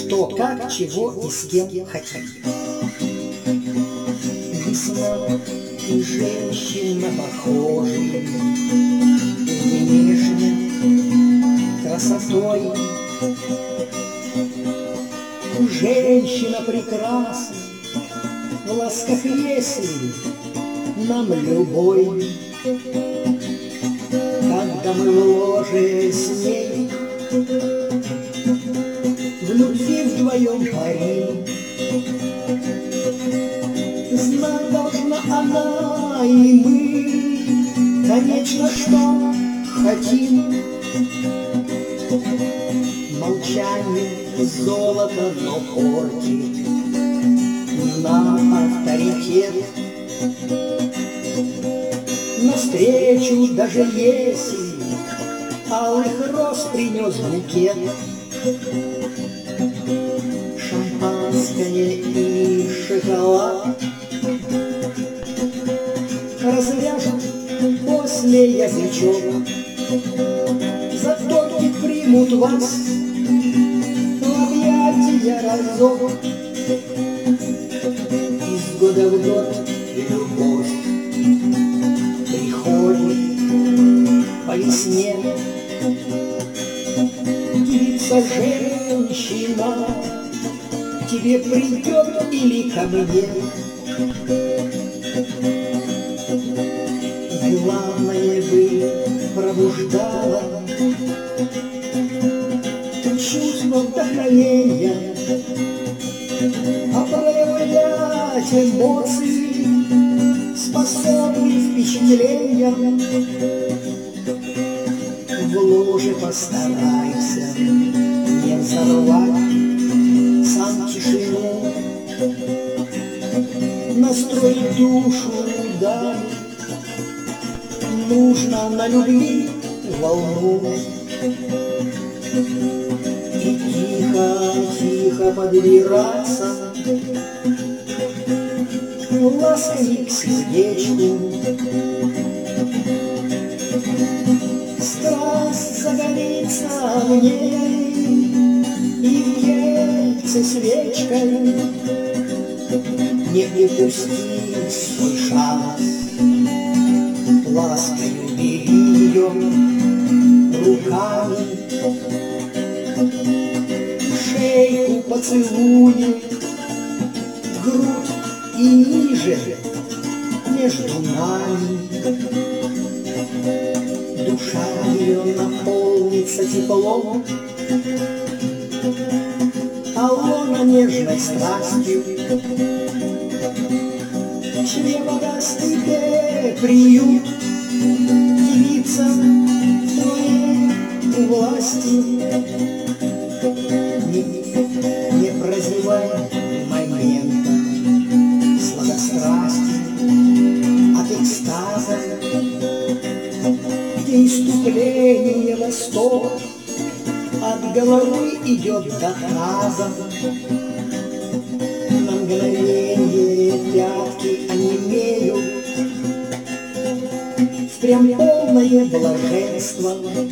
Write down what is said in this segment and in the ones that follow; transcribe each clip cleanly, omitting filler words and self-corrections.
что, как, чего и с кем хотим. Весна и женщина похожи внешне красотой. Женщина прекрасна в ласках, если нам любой. Когда мы в ложе с ней в любви вдвоем парим, знать должна она и мы, конечно, что хотим. Молчание золото, но портит нам авторитет. Навстречу, даже если алых роз принес букет, шампанское и шоколад развяжут после язычок, зато и примут вас в объятия разок. Из года в год любовь приходит по весне. Девица, женщина, к тебе придет или ко мне. Главное бы пробуждала чувство вдохновения, а проявлять эмоции способны впечатлениям. В ложе постарайся не взорвать сам тишину, настроить душу даме нужно на любви волну. И тихо подбираться лаской к сердечку. Страсть загорится в ней, и в яйце свечкой. Не упусти свой шанс, ласкою бери ее руками, шейку поцелуй, грудь и ниже между нами. Душа ее наполнится теплом, а лона нежной страстью. Чрево даст тебе приют, девица в твоей власти. Не прозевай момента сладострастия, от экстаза, где иступление восторг от головы идет до таза. На мгновение пятки онемеют, впрямь полное блаженство,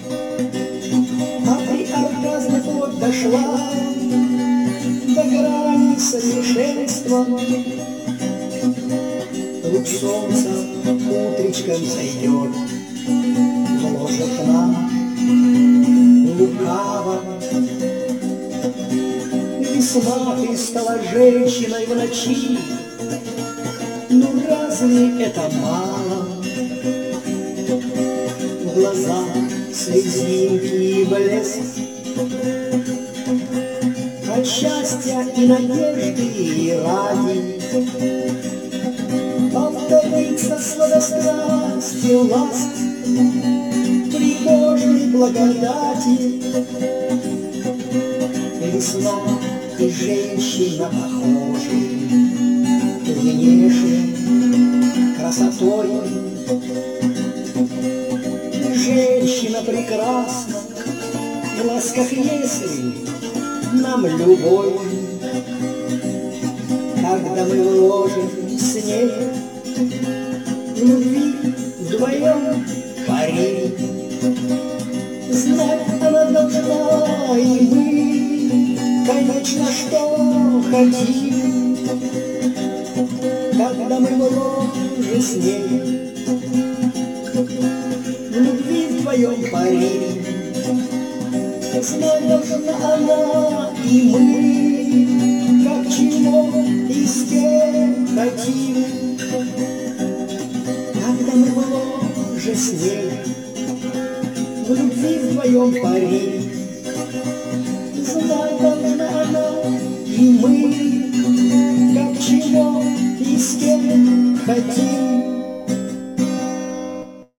а при оргазме плоть дошла до грани совершенства. Луч солнца утречком зайдет в ложе к нам лукаво. Весна, ты стала женщиной в ночи, ну разве это мало? В глазах слезинки и блеск от счастья и надежды и ради повторится сладострасти ласк при Божьей благодати. Весна и женщина похожи внешне красотой. Женщина прекрасна в ласках, если нам любовь. Когда мы в ложе с ней в любви вдвоем парим, знать она должна и мы, конечно, хотим, когда мы в сне, в любви вдвоем парим. Знать должна она и мы, как чего и с кем хотим.